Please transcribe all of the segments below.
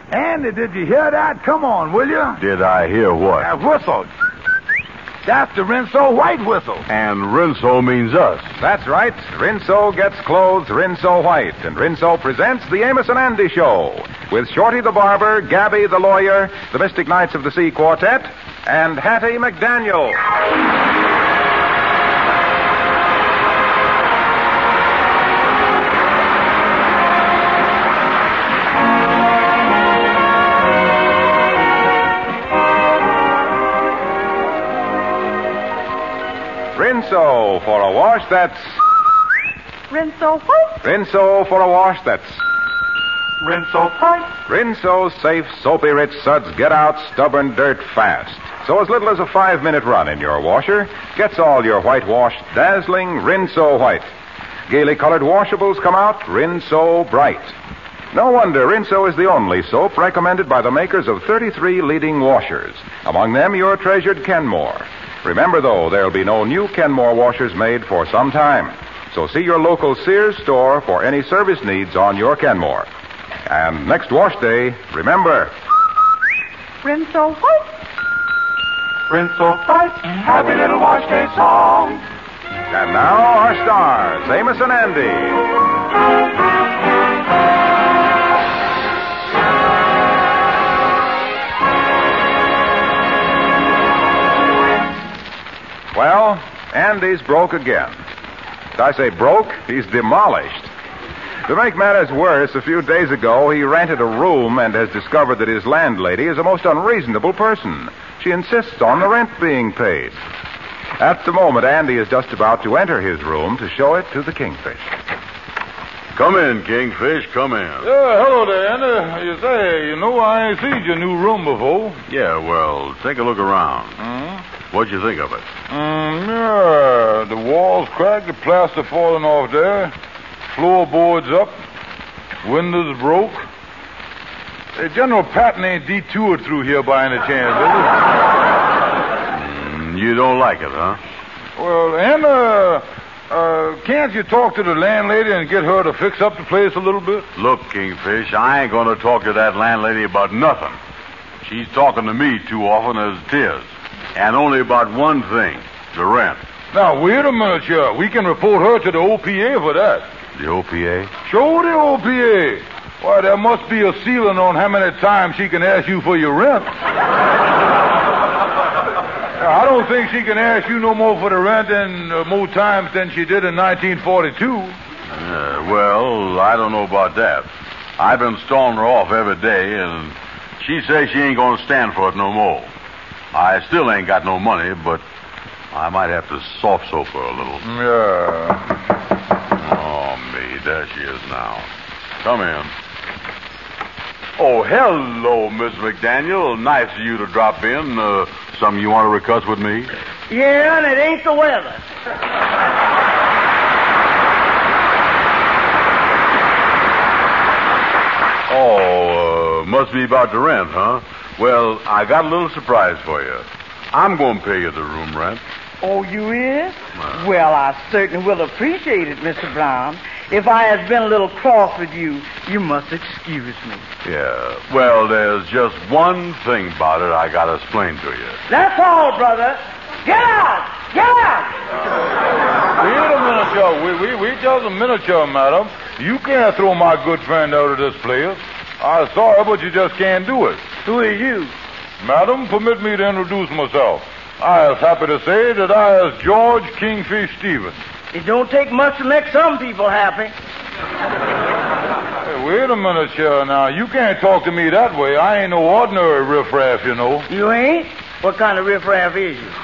Andy, did you hear that? Come on, will you? Did I hear what? That whistle. That's the Rinso White whistle. And Rinso means us. That's right. Rinso gets clothes Rinso White. And Rinso presents the Amos and Andy Show with Shorty the Barber, Gabby the Lawyer, the Mystic Knights of the Sea Quartet, and Hattie McDaniel. Rinso for a wash that's... Rinso White. Rinso for a wash that's... Rinso White. Rinso safe, soapy rich suds get out stubborn dirt fast. So as little as a 5-minute run in your washer gets all your whitewash dazzling Rinso White. Gaily colored washables come out Rinso Bright. No wonder Rinso is the only soap recommended by the makers of 33 leading washers. Among them, your treasured Kenmore. Remember, though, there'll be no new Kenmore washers made for some time. So see your local Sears store for any service needs on your Kenmore. And next wash day, remember... Rinso White. Rinso White. Happy little wash day song. And now our stars, Amos and Andy. Well, Andy's broke again. Did I say broke? He's demolished. To make matters worse, a few days ago, he rented a room and has discovered that his landlady is a most unreasonable person. She insists on the rent being paid. At the moment, Andy is just about to enter his room to show it to the Kingfish. Come in, Kingfish, come in. Hello there, Andy. You say, I ain't seen your new room before. Yeah, well, take a look around. What'd you think of it? Yeah, the walls cracked, the plaster falling off there, floorboards up, windows broke. General Patton ain't detoured through here by any chance, is You don't like it, huh? he? Well, Anna, can't you talk to the landlady and get her to fix up the place a little bit? Look, Kingfish, I ain't going to talk to that landlady about nothing. She's talking to me too often as it is. And only about one thing, the rent. Now, wait a minute, sir. We can report her to the OPA for that. The OPA? Show the OPA. Why, there must be a ceiling on how many times she can ask you for your rent. I don't think she can ask you no more for the rent than more times than she did in 1942. Well, I don't know about that. I've been stalling her off every day, and she says she ain't going to stand for it no more. I still ain't got no money, but I might have to soft soap her a little. Yeah. Oh, me, there she is now. Come in. Oh, hello, Miss McDaniel. Nice of you to drop in. Something you want to discuss with me? Yeah, and it ain't the weather. Must be about the rent, huh? Well, I got a little surprise for you. I'm going to pay you the room rent. Oh, you is? Well, I certainly will appreciate it, Mr. Brown. If I has been a little cross with you, you must excuse me. Yeah. Well, there's just one thing about it I got to explain to you. That's all, brother. Get out! Get out! Wait a minute, sir. Wait just a minute, sir, madam. You can't throw my good friend out of this place. I'm sorry, but you just can't do it. Who is you? Madam, permit me to introduce myself. I is happy to say that I is George Kingfish Stevens. It don't take much to make some people happy. Hey, wait a minute, sir. Now, you can't talk to me that way. I ain't no ordinary riffraff, you know. You ain't? What kind of riffraff is you?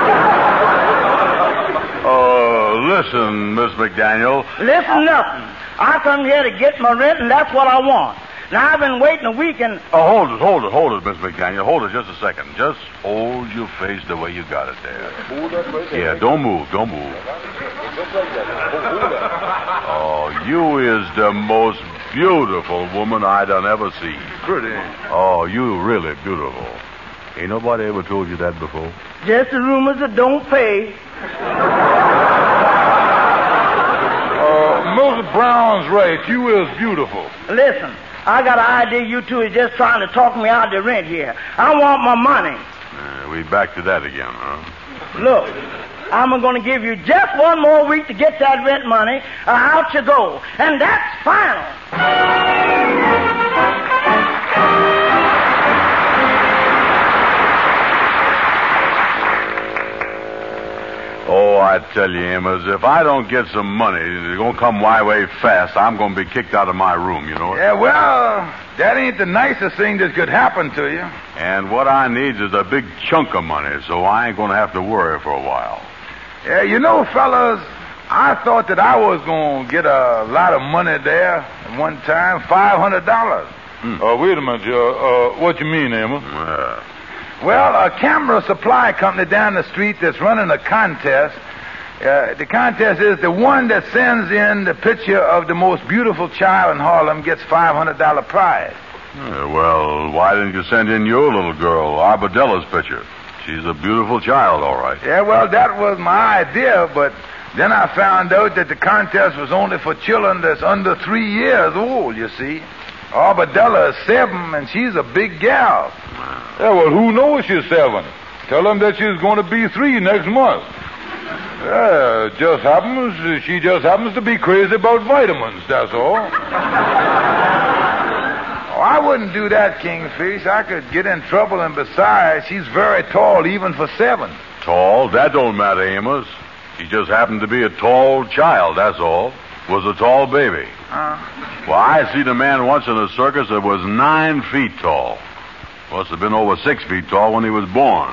Listen, Miss McDaniel. Listen nothing. I come here to get my rent, and that's what I want. Now, I've been waiting a week and... Hold it, Miss McDaniel. Hold it just a second. Just hold your face the way you got it there. Yeah, don't move. Oh, you is the most beautiful woman I done ever seen. Pretty. Oh, you really beautiful. Ain't nobody ever told you that before? Just the rumors that don't pay. Mr. Brown's right. You is beautiful. Listen, I got an idea you two are just trying to talk me out the rent here. I want my money. We back to that again, huh? Look, I'm going to give you just one more week to get that rent money, or out you go. And that's final. Oh, I tell you, Amos, if I don't get some money, it's going to come my way fast, I'm going to be kicked out of my room, you know? Yeah, well, that ain't the nicest thing that could happen to you. And what I need is a big chunk of money, so I ain't going to have to worry for a while. Yeah, you know, fellas, I thought that I was going to get a lot of money there at one time, $500. Wait a minute, what you mean, Amos? Well, a camera supply company down the street that's running a contest. The contest is the one that sends in the picture of the most beautiful child in Harlem gets $500 prize. Well, why didn't you send in your little girl, Arbedella's picture? She's a beautiful child, all right. Yeah, well, that was my idea, but then I found out that the contest was only for children that's under 3 years old, you see. Arbadella is 7, and she's a big gal. Yeah, well, who knows she's 7? Tell them that she's going to be 3 next month. Yeah, she just happens to be crazy about vitamins, that's all. Oh, I wouldn't do that, Kingfish. I could get in trouble, and besides, she's very tall, even for 7. Tall? That don't matter, Amos. She just happened to be a tall child, that's all. Was a tall baby. Well, I seen a man once in a circus that was 9 feet tall. Must have been over 6 feet tall when he was born.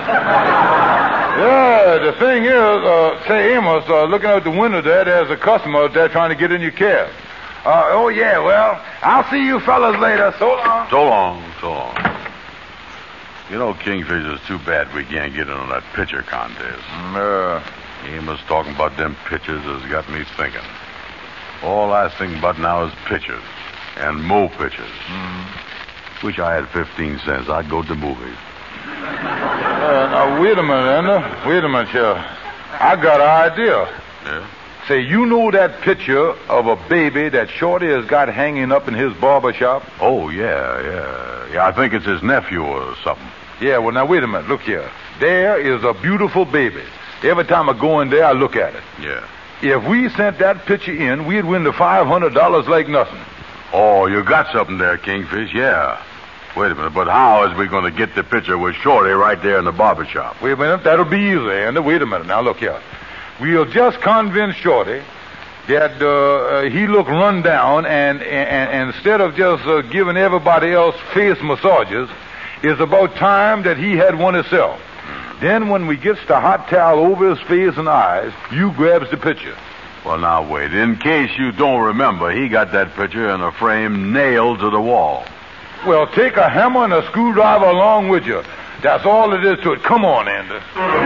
Yeah, the thing is, say, Amos, looking out the window there's a customer out there trying to get in your cab. Oh, yeah, well, I'll see you fellas later. So long. So long, so long. You know, Kingfish, it's too bad we can't get in on that pitcher contest. Amos talking about them pitchers has got me thinking. All I think about now is pitchers and more pitchers. Wish I had 15 cents. I'd go to the movies. Now, wait a minute, Anna. Wait a minute, here. I got an idea. Yeah? Say, you know that picture of a baby that Shorty has got hanging up in his barber shop? Oh, yeah. Yeah, I think it's his nephew or something. Yeah, well, now, wait a minute. Look here. There is a beautiful baby. Every time I go in there, I look at it. Yeah. If we sent that picture in, we'd win the $500 like nothing. Oh, you got something there, Kingfish, yeah. Wait a minute, but how is we going to get the picture with Shorty right there in the barber shop? Wait a minute, that'll be easy, Andy. Wait a minute. Now, look here. We'll just convince Shorty that he look run down, and instead of just giving everybody else face massages, it's about time that he had one himself. Then when we gets the hot towel over his face and eyes, you grabs the picture. Well, now, wait. In case you don't remember, he got that picture in a frame nailed to the wall. Well, take a hammer and a screwdriver along with you. That's all it is to it. Come on, Andy.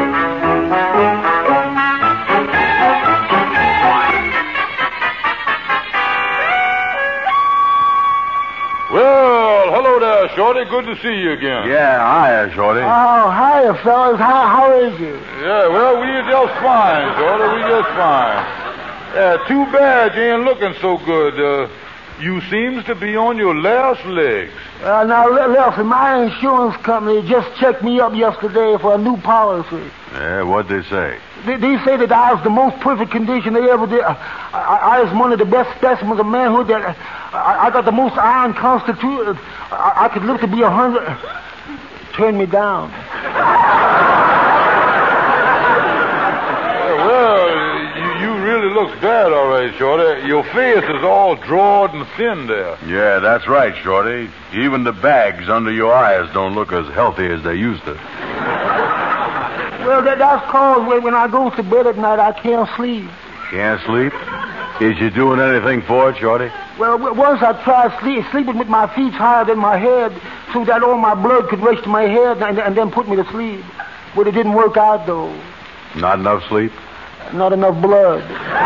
Well, hello there, Shorty. Good to see you again. Yeah, hiya, Shorty. Oh, hiya, fellas. How is you? Yeah, well, we just fine, Shorty. We just fine. Yeah, too bad you ain't looking so good. You seems to be on your last legs. Now, listen, my insurance company just checked me up yesterday for a new policy. Yeah, what'd they say? They say that I was the most perfect condition they ever did. I was one of the best specimens of manhood. That I got the most iron constitution. I could live to be 100. Turn me down. You really looks bad, all right, Shorty. Your face is all drawed and thin there. Yeah, that's right, Shorty. Even the bags under your eyes don't look as healthy as they used to. Well, that's cause when I go to bed at night, I can't sleep. Can't sleep? Is you doing anything for it, Shorty? Well, once I tried sleeping with my feet higher than my head so that all my blood could rush to my head and then put me to sleep. But it didn't work out, though. Not enough sleep? Not enough blood.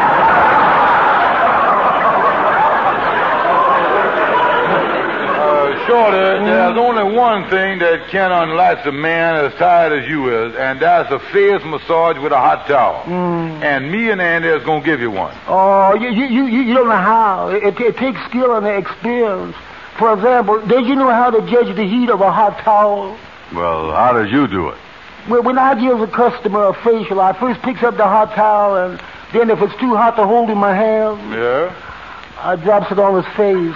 Shorty, there's only one thing that can unlatch a man as tired as you is, and that's a face massage with a hot towel. And me and Andy is going to give you one. Oh, you don't know how. It takes skill and experience. For example, did you know how to judge the heat of a hot towel? Well, how did you do it? Well, when I give a customer a facial, I first picks up the hot towel, and then if it's too hot to hold in my hand, Yeah? I drops it on his face.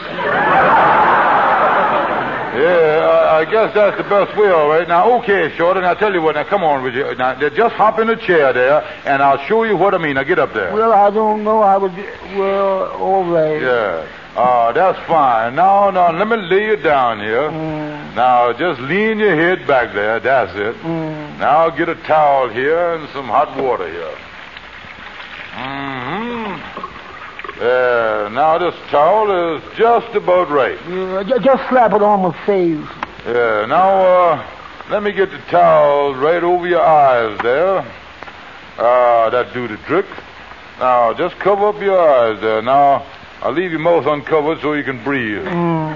Yeah, I guess that's the best way, all right. Now, okay, Shorty, now tell you what, now come on with you. Now, just hop in the chair there, and I'll show you what I mean. Now, get up there. Well, I don't know. Well, all right. Yeah. That's fine. Now, let me lay you down here. Now, just lean your head back there. That's it. Now, get a towel here and some hot water here. Now this towel is just about right. Yeah, just slap it on my face. Yeah, now, let me get the towel right over your eyes there. That do the trick. Now, just cover up your eyes there. Now, I'll leave your mouth uncovered so you can breathe.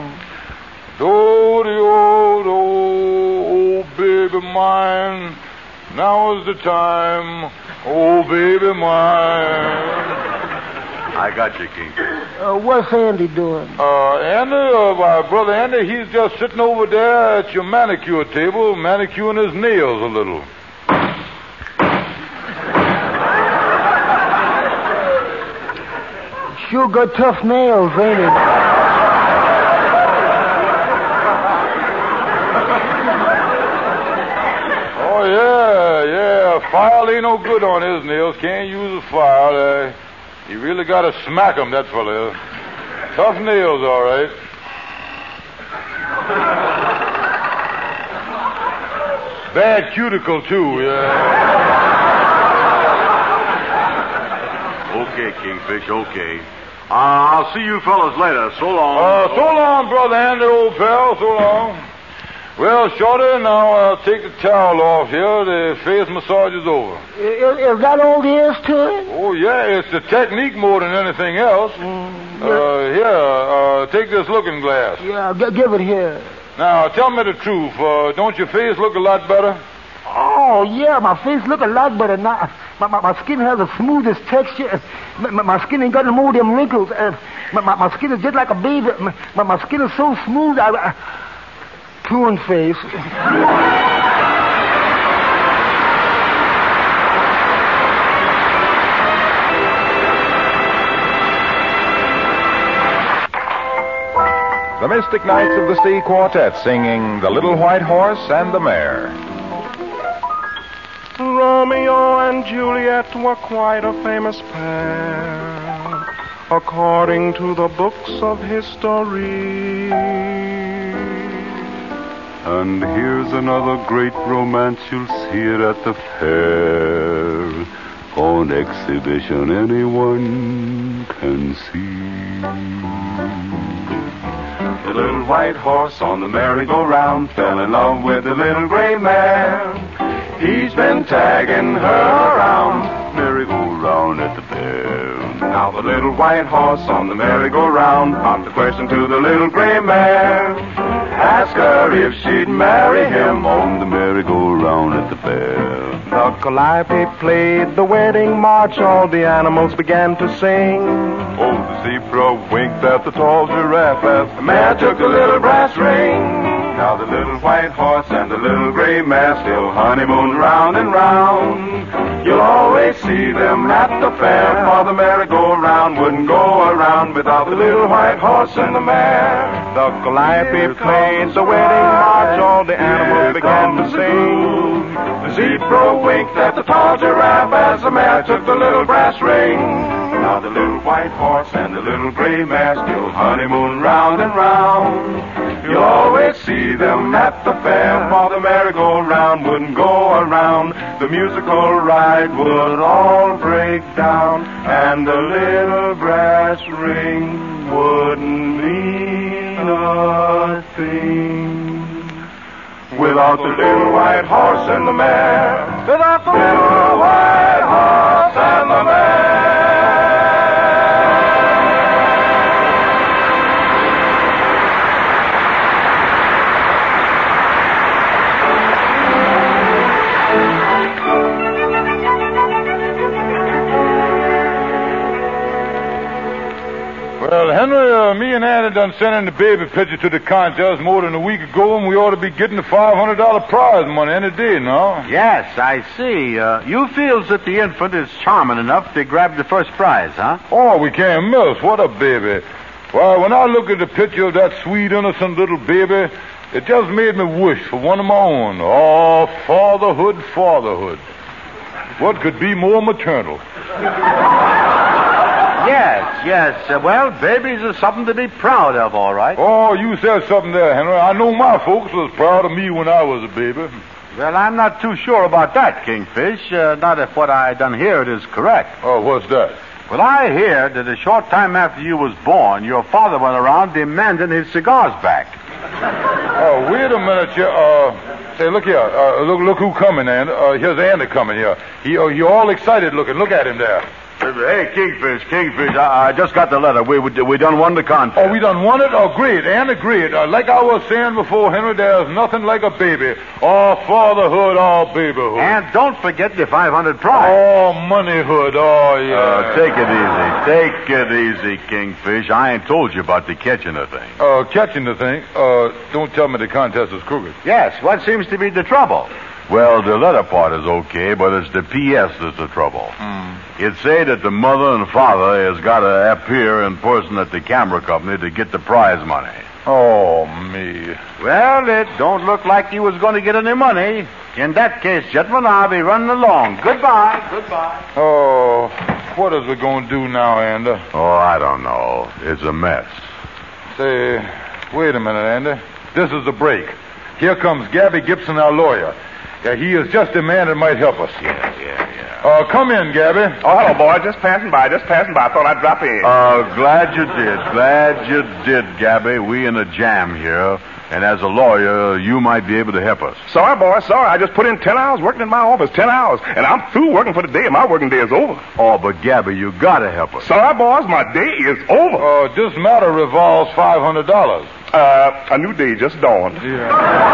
Do-de-o-do, oh, baby mine. Now is the time, oh, baby mine. I got you, King. What's Andy doing? My brother Andy, he's just sitting over there at your manicure table, manicuring his nails a little. Sure got tough nails, ain't it? Oh, yeah. File ain't no good on his nails. Can't use a file. You really got to smack him, that fella. Tough nails, all right. Bad cuticle, too, yeah. Okay, Kingfish, okay. I'll see you fellas later. So long. So long, brother Andy, old pal. So long. Well, Shorty, now I'll take the towel off here. The face massage is over. Is that all there is to it? Oh, yeah, it's the technique more than anything else. Here, take this looking glass. Yeah, give it here. Now, tell me the truth. Don't your face look a lot better? Oh, yeah, my face look a lot better now. My skin has the smoothest texture. My skin ain't got no more of them wrinkles. My skin is just like a baby. My skin is so smooth. Coon face. The Mystic Knights of the Sea Quartet singing The Little White Horse and the Mare. Romeo and Juliet were quite a famous pair, according to the books of history. And here's another great romance, you'll see it at the fair, on exhibition anyone can see. The little white horse on the merry-go-round fell in love with the little gray mare. He's been tagging her around, merry-go-round at the fair. Now the little white horse on the merry-go-round popped a question to the little gray mare. Ask her if she'd marry him on the merry-go-round at the fair. The calliope played the wedding march, all the animals began to sing. Oh, the zebra winked at the tall giraffe as the mare took the little brass ring. Now the little white horse and the little gray mare still honeymoon round and round. You'll always see them at the fair, for the merry-go-round wouldn't go around without the little white horse and the mare. The calliope played the wedding march, all the animals began to sing. The zebra winked at the tall giraffe as the mare took the little brass ring. Now the little white horse and the little gray mare still honeymoon round and round. You'll always see them at the fair, for the merry-go-round wouldn't go around. The musical ride would all break down, and the little brass ring wouldn't mean a thing without the little white horse and the mare. Without the little white horse and the mare. Well, Henry, me and Annie done sent in the baby picture to the contest more than a week ago, and we ought to be getting the $500 prize money any day now. Yes, I see. You feels that the infant is charming enough to grab the first prize, huh? Oh, we can't miss. What a baby. Why, when I look at the picture of that sweet, innocent little baby, it just made me wish for one of my own. Oh, fatherhood, fatherhood. What could be more maternal? Yes. Well, babies are something to be proud of, all right. Oh, you said something there, Henry. I know my folks was proud of me when I was a baby. Well, I'm not too sure about that, Kingfish. Not if what I done heard is correct. Oh, what's that? Well, I hear that a short time after you was born, your father went around demanding his cigars back. Oh, wait a minute, say, look here. Look who coming, Andy. Here's Andy coming here. He all excited looking. Look at him there. Hey, Kingfish, I just got the letter. We done won the contest. Oh, we done won it? Oh, great, Andy, great. Like I was saying before, Henry, there's nothing like a baby. Oh, fatherhood, oh, babyhood. And don't forget the 500 prize. Oh, moneyhood, oh, yeah. Take it easy, Kingfish. I ain't told you about the catching the thing. Catching the thing? Don't tell me the contest is crooked. Yes, what seems to be the trouble? Well, the letter part is okay, but it's the P.S. that's the trouble. It say that the mother and father has got to appear in person at the camera company to get the prize money. Oh, me. Well, it don't look like you was going to get any money. In that case, gentlemen, I'll be running along. Goodbye. Oh, what is we going to do now, Andy? Oh, I don't know. It's a mess. Say, wait a minute, Andy. This is the break. Here comes Gabby Gibson, our lawyer. Yeah, he is just a man that might help us. Yeah. Come in, Gabby. Oh, hello, boy. Just passing by. I thought I'd drop in. Glad you did, Gabby. We in a jam here, and as a lawyer, you might be able to help us. Sorry, boy. Sorry. I just put in 10 hours working in my office. 10 hours. And I'm through working for the day. My working day is over. Oh, but Gabby, you gotta help us. Sorry, boys. My day is over. This matter revolves $500. A new day just dawned. Yeah.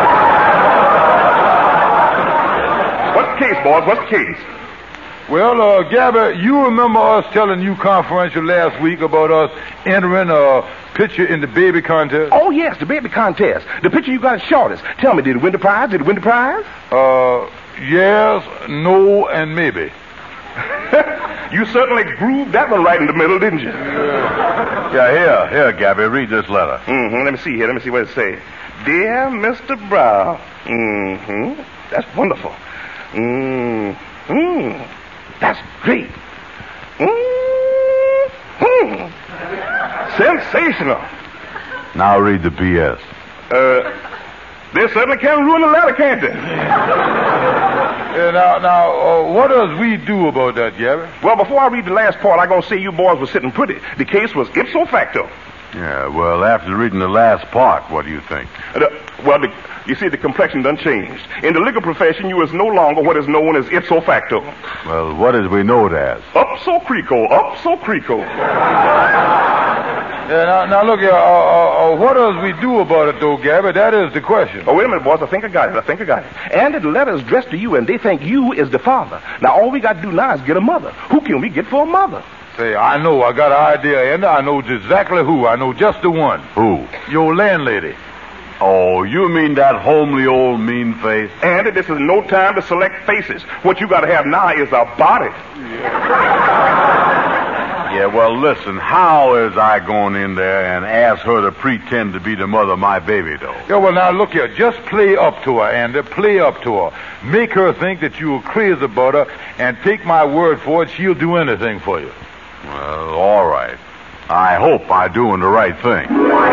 What's the case, boys? What's the case? Well, Gabby, you remember us telling you confidential last week about us entering a picture in the baby contest? Oh, yes, the baby contest. The picture you got is shortest. Tell me, did it win the prize? Yes, no, and maybe. You certainly grooved that one right in the middle, didn't you? Yeah, here, Gabby, read this letter. Let me see what it says. Dear Mr. Brown. That's wonderful. That's great. Sensational. Now read the P.S. They certainly can't ruin the letter, can't they? Now, what does we do about that, Gabby? Well, before I read the last part, I'm going to say you boys were sitting pretty. The case was ipso facto. Yeah, well, after reading the last part, what do you think? You see, the complexion done changed. In the legal profession, you is no longer what is known as ipso facto. Well, what is we know it as? Upso crico. Now look here, what does we do about it, though, Gabby? That is the question. Oh, wait a minute, boys. I think I got it. And the letter is addressed to you, and they think you is the father. Now, all we got to do now is get a mother. Who can we get for a mother? Say, I know. I got an idea, and I know exactly who. I know just the one. Who? Your landlady. Oh, you mean that homely old mean face? Andy, this is no time to select faces. What you got to have now is a body. Yeah, well, listen, how is I going in there and ask her to pretend to be the mother of my baby, though? Yeah, well, now, look here. Just play up to her, Andy. Play up to her. Make her think that you are crazy about her, and take my word for it, she'll do anything for you. Well, all right. I hope I'm doing the right thing.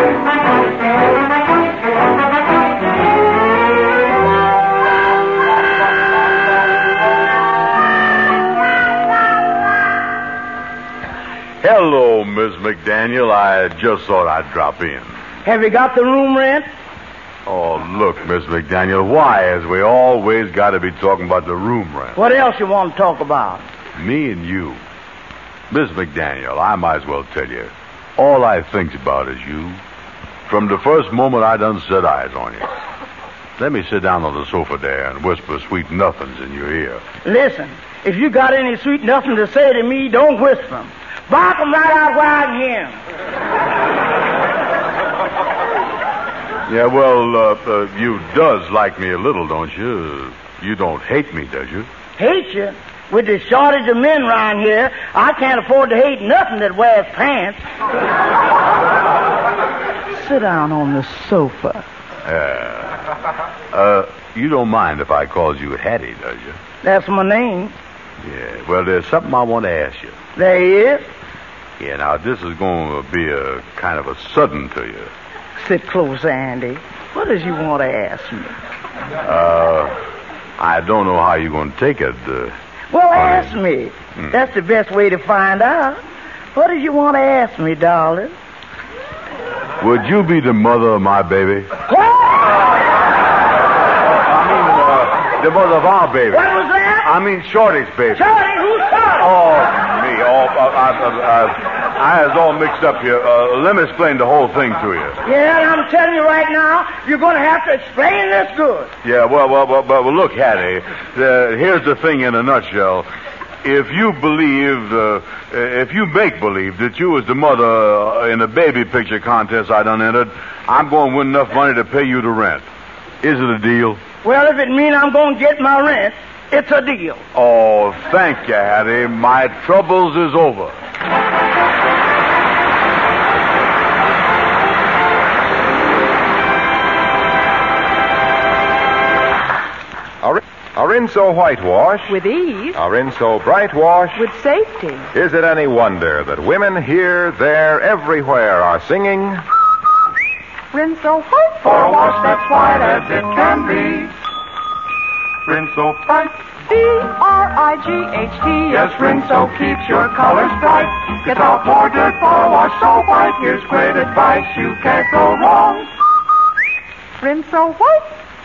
Hello, Miss McDaniel. I just thought I'd drop in. Have you got the room rent? Oh, look, Miss McDaniel, why has we always got to be talking about the room rent? What else you want to talk about? Me and you. Miss McDaniel, I might as well tell you, all I think about is you. From the first moment I done set eyes on you. Let me sit down on the sofa there and whisper sweet nothings in your ear. Listen, if you got any sweet nothing to say to me, don't whisper them. Bark them right out where I can hear them. Yeah, well, you does like me a little, don't you? You don't hate me, does you? Hate you? With the shortage of men around here, I can't afford to hate nothing that wears pants. Sit down on the sofa. You don't mind if I calls you Hattie, does you? That's my name. Yeah, well, there's something I want to ask you. There is. Yeah, now, this is going to be a kind of a sudden to you. Sit close, Andy. What does you want to ask me? I don't know how you're going to take it. Well, ask me. That's the best way to find out. What did you want to ask me, darling? Would you be the mother of my baby? What? The mother of our baby. What was that? I mean Shorty's baby. Shorty? Who's Shorty? Oh, me. I was all mixed up here. Let me explain the whole thing to you. Yeah, and I'm telling you right now, you're going to have to explain this good. Yeah, well, look, Hattie, here's the thing in a nutshell. If you make believe that you was the mother in the baby picture contest I done entered, I'm going to win enough money to pay you the rent. Is it a deal? Well, if it means I'm going to get my rent, it's a deal. Oh, thank you, Hattie. My troubles is over. A Rinso whitewash. With ease. A Rinso bright wash. With safety. Is it any wonder that women here, there, everywhere are singing? Rinso white. For a wash that's white as it can be. Rinso bright. B-R-I-G-H-T. Yes, Rinso keeps your colors bright. Gets out more dirt for a wash so white. Here's great advice, you can't go wrong. Rinso white.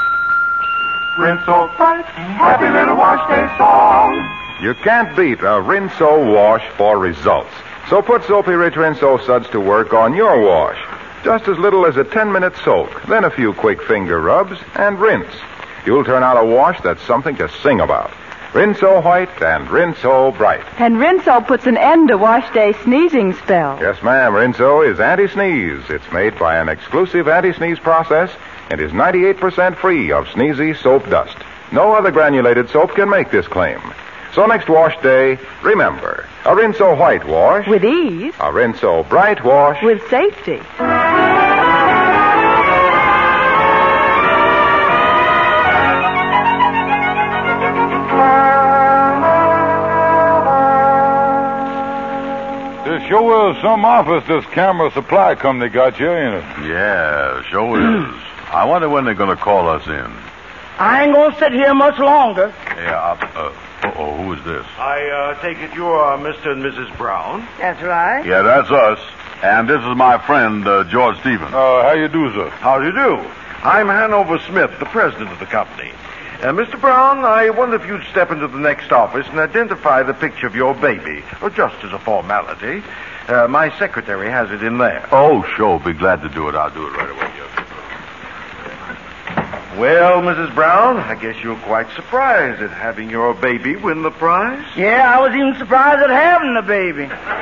Rinso bright. Happy little wash day song. You can't beat a Rinso wash for results. So put Soapy Rich Rinso suds to work on your wash. Just as little as a 10-minute soak, then a few quick finger rubs, and rinse. You'll turn out a wash that's something to sing about. Rinso white and Rinso bright. And Rinso puts an end to wash day sneezing spell. Yes, ma'am. Rinso is anti-sneeze. It's made by an exclusive anti-sneeze process and is 98% free of sneezy soap dust. No other granulated soap can make this claim. So next wash day, remember, a Rinso white wash. With ease. A Rinso bright wash. With safety. Sure is some office this camera supply company got you, ain't it? Yeah, sure is. I wonder when they're going to call us in. I ain't going to sit here much longer. Yeah, who is this? I take it you're Mr. and Mrs. Brown? That's right. Yeah, that's us. And this is my friend, George Stevens. How you do, sir? How do you do? I'm Hanover Smith, the president of the company. Mr. Brown, I wonder if you'd step into the next office and identify the picture of your baby, or just as a formality. My secretary has it in there. Oh, sure. Be glad to do it. I'll do it right away. Well, Mrs. Brown, I guess you're quite surprised at having your baby win the prize. Yeah, I was even surprised at having the baby.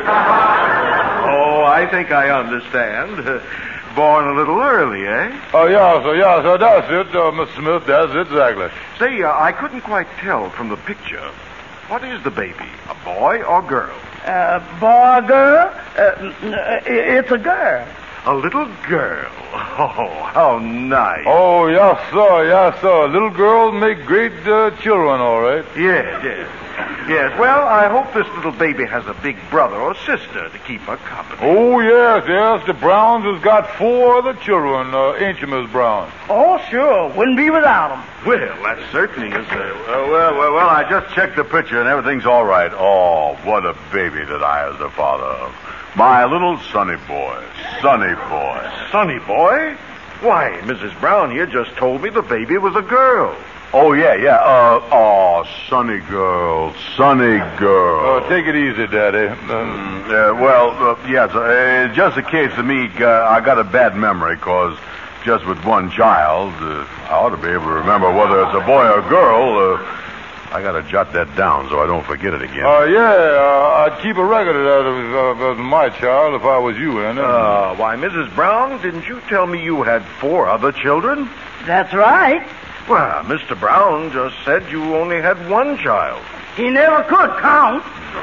Oh, I think I understand. Born a little early, eh? Oh, yeah, sir, that's it, Mr. Smith, that's it, exactly. Say, I couldn't quite tell from the picture. What is the baby, a boy or girl? Boy or girl? It's a girl. A little girl. Oh, how nice. Oh, yes, sir. Little girls make great children, all right. Yes. Well, I hope this little baby has a big brother or sister to keep her company. Oh, yes. The Browns has got 4 other children, ain't you, Miss Brown? Oh, sure. Wouldn't be without them. Well, that certainly is Well, I just checked the picture and everything's all right. Oh, what a baby that I was the father of. My little Sonny boy. Sonny boy. Sonny boy? Why, Mrs. Brown here just told me the baby was a girl. Oh, yeah. Sonny girl. Oh, take it easy, Daddy. Yes, just a case of me, I got a bad memory, because just with one child, I ought to be able to remember whether it's a boy or a girl. I got to jot that down so I don't forget it again. I'd keep a record of that of my child if I was you, Andy. Why, Mrs. Brown, didn't you tell me you had 4 other children? That's right. Well, Mr. Brown just said you only had 1 child. He never could count.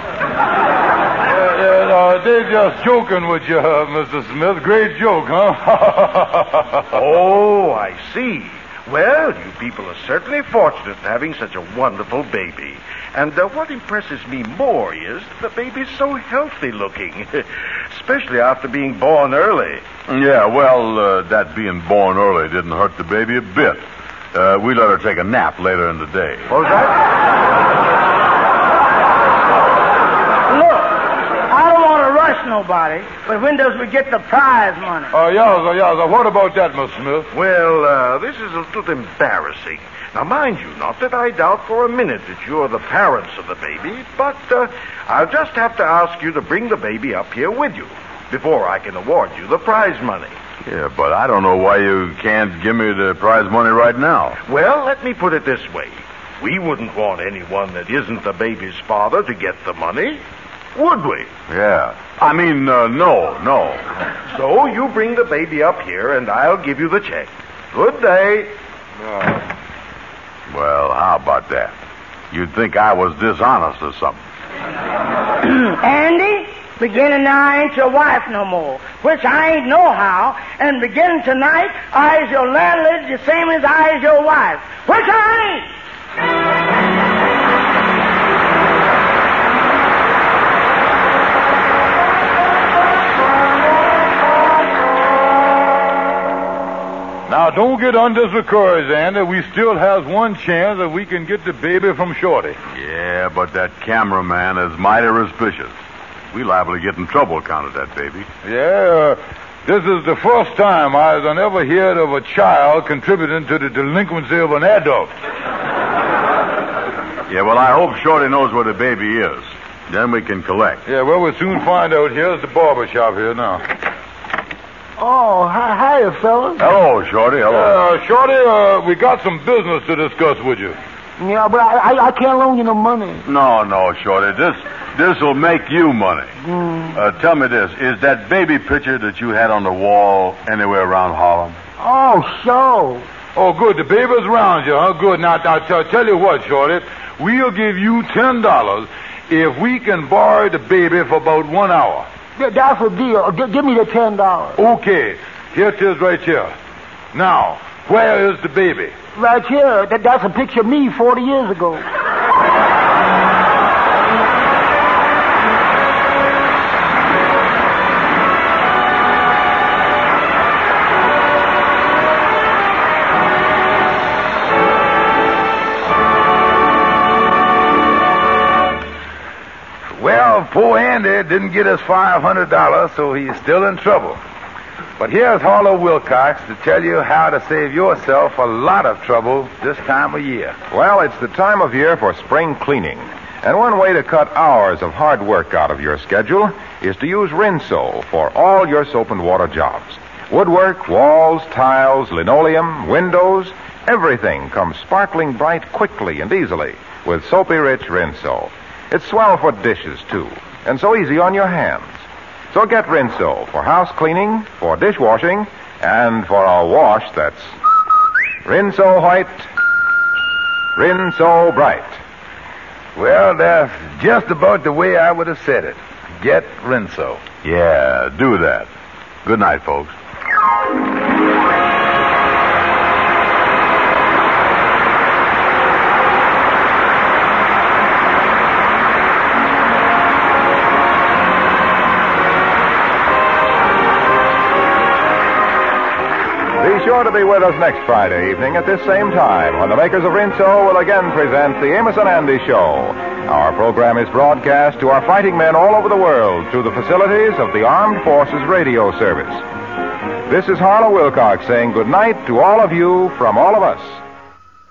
They're just joking with you, Mr. Smith. Great joke, huh? Oh, I see. Well, you people are certainly fortunate in having such a wonderful baby. And what impresses me more is the baby's so healthy looking, especially after being born early. Yeah, well, that being born early didn't hurt the baby a bit. We let her take a nap later in the day. Oh, that? Nobody, but when does we get the prize money? What about that, Mr. Smith? Well, this is a little embarrassing. Now, mind you, not that I doubt for a minute that you're the parents of the baby, but I'll just have to ask you to bring the baby up here with you before I can award you the prize money. Yeah, but I don't know why you can't give me the prize money right now. Well, let me put it this way. We wouldn't want anyone that isn't the baby's father to get the money, would we? Yeah. I mean, no. So you bring the baby up here, and I'll give you the check. Good day. Well, how about that? You'd think I was dishonest or something. Andy, beginning now, I ain't your wife no more, which I ain't know how, and beginning tonight, I is your landlady the same as I is your wife, which I ain't. Now, don't get undiscouraged, Andy. We still has one chance that we can get the baby from Shorty. Yeah, but that cameraman is mighty suspicious. We liable to get in trouble account of that baby. Yeah, this is the first time I've ever heard of a child contributing to the delinquency of an adult. Yeah, well, I hope Shorty knows where the baby is. Then we can collect. Yeah, well, we'll soon find out. Here's the barber shop here now. Oh, hiya, fellas. Hello, Shorty. Hello. Shorty, we got some business to discuss with you. Yeah, but I can't loan you no money. No, Shorty. This will make you money. Tell me this. Is that baby picture that you had on the wall anywhere around Harlem? Oh, sure. Oh, good. The baby's around you, huh? Good. Now, tell you what, Shorty. We'll give you $10 if we can borrow the baby for about 1 hour. That's a deal. Give me the $10. Okay. Here it is right here. Now, where is the baby? Right here. That's a picture of me 40 years ago. Well, poor Andy didn't get his $500, so he's still in trouble. But here's Harlow Wilcox to tell you how to save yourself a lot of trouble this time of year. Well, it's the time of year for spring cleaning. And one way to cut hours of hard work out of your schedule is to use Rinso for all your soap and water jobs. Woodwork, walls, tiles, linoleum, windows, everything comes sparkling bright quickly and easily with soapy rich Rinso. It's swell for dishes, too, and so easy on your hands. So get Rinso for house cleaning, for dishwashing, and for a wash that's Rinso white, Rinso bright. Well, that's just about the way I would have said it. Get Rinso. Yeah, do that. Good night, folks. Be sure to be with us next Friday evening at this same time when the makers of Rinso will again present the Amos and Andy Show. Our program is broadcast to our fighting men all over the world through the facilities of the Armed Forces Radio Service. This is Harlow Wilcox saying good night to all of you from all of us.